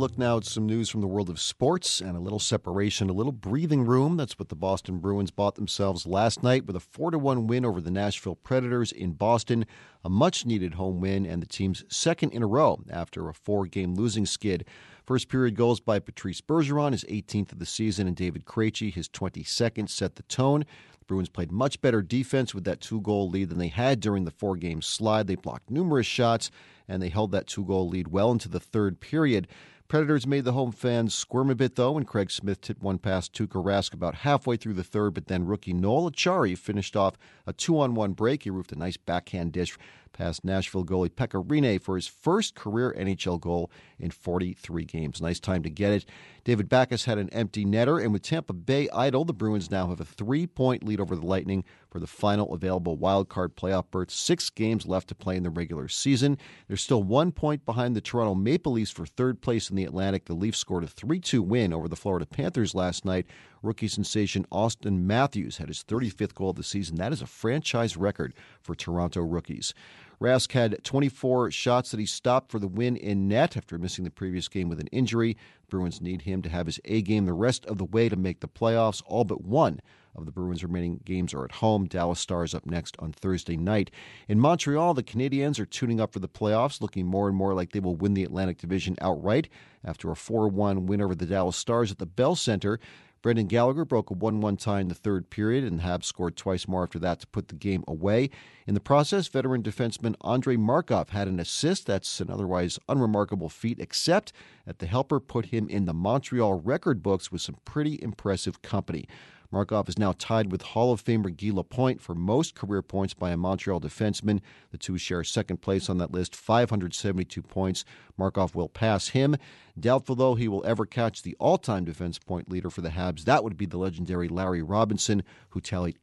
look now at some news from the world of sports and a little separation, a little breathing room. That's what the Boston Bruins bought themselves last night with a 4-1 win over the Nashville Predators in Boston, a much-needed home win and the team's second in a row after a 4-game losing skid. First period goals by Patrice Bergeron, his 18th of the season, and David Krejci, his 22nd, set the tone. The Bruins played much better defense with that 2-goal lead than they had during the 4-game slide. They blocked numerous shots, and they held that 2-goal lead well into the third period. Predators made the home fans squirm a bit, though, when Craig Smith tipped one past Tuukka Rask about halfway through the third, but then rookie Noel Acciari finished off a 2-on-1 break. He roofed a nice backhand dish past Nashville goalie Pekka Rinne for his first career NHL goal in 43 games. Nice time to get it. David Backes had an empty netter, and with Tampa Bay idle, the Bruins now have a 3-point lead over the Lightning for the final available wildcard playoff berth. 6 games left to play in the regular season. They're still 1 point behind the Toronto Maple Leafs for third place in the Atlantic. The Leafs scored a 3-2 win over the Florida Panthers last night. Rookie sensation Auston Matthews had his 35th goal of the season. That is a franchise record for Toronto rookies. Rask had 24 shots that he stopped for the win in net after missing the previous game with an injury. Bruins need him to have his A game the rest of the way to make the playoffs. All but one of the Bruins' remaining games are at home. Dallas Stars up next on Thursday night. In Montreal, the Canadiens are tuning up for the playoffs, looking more and more like they will win the Atlantic Division outright after a 4-1 win over the Dallas Stars at the Bell Center. Brendan Gallagher broke a 1-1 tie in the third period, and Habs scored twice more after that to put the game away. In the process, veteran defenseman Andrei Markov had an assist. That's an otherwise unremarkable feat, except that the helper put him in the Montreal record books with some pretty impressive company. Markov is now tied with Hall of Famer Guy Lapointe for most career points by a Montreal defenseman. The two share second place on that list, 572 points. Markov will pass him. Doubtful, though, he will ever catch the all-time defense point leader for the Habs. That would be the legendary Larry Robinson, who tallied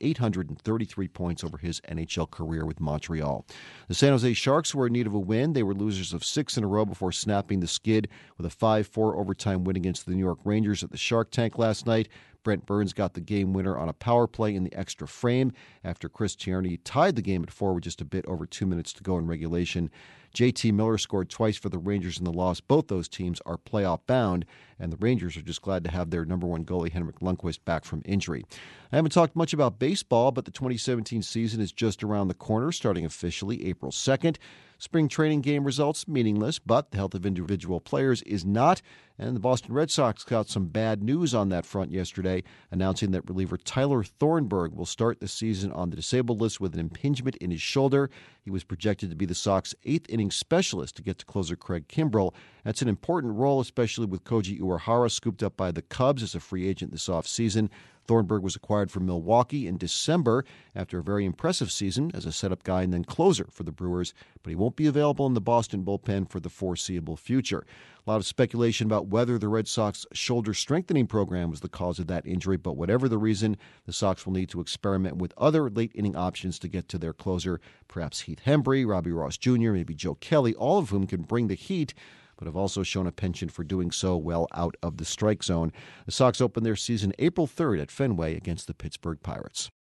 833 points over his NHL career with Montreal. The San Jose Sharks were in need of a win. They were losers of 6 in a row before snapping the skid with a 5-4 overtime win against the New York Rangers at the Shark Tank last night. Brent Burns got the game winner on a power play in the extra frame after Chris Tierney tied the game at 4 with just a bit over 2 minutes to go in regulation. JT Miller scored twice for the Rangers in the loss. Both those teams are playoff bound, and the Rangers are just glad to have their number one goalie, Henrik Lundqvist, back from injury. I haven't talked much about baseball, but the 2017 season is just around the corner, starting officially April 2nd. Spring training game results meaningless, but the health of individual players is not. And the Boston Red Sox got some bad news on that front yesterday, announcing that reliever Tyler Thornburg will start the season on the disabled list with an impingement in his shoulder. He was projected to be the Sox 8th-inning specialist to get to closer Craig Kimbrell. That's an important role, especially with Koji Uehara scooped up by the Cubs as a free agent this offseason. Thornburg was acquired from Milwaukee in December after a very impressive season as a setup guy and then closer for the Brewers, but he won't be available in the Boston bullpen for the foreseeable future. A lot of speculation about whether the Red Sox shoulder strengthening program was the cause of that injury, but whatever the reason, the Sox will need to experiment with other late-inning options to get to their closer, perhaps Heath Hembree, Robbie Ross Jr., maybe Joe Kelly, all of whom can bring the heat, but have also shown a penchant for doing so well out of the strike zone. The Sox open their season April 3rd at Fenway against the Pittsburgh Pirates.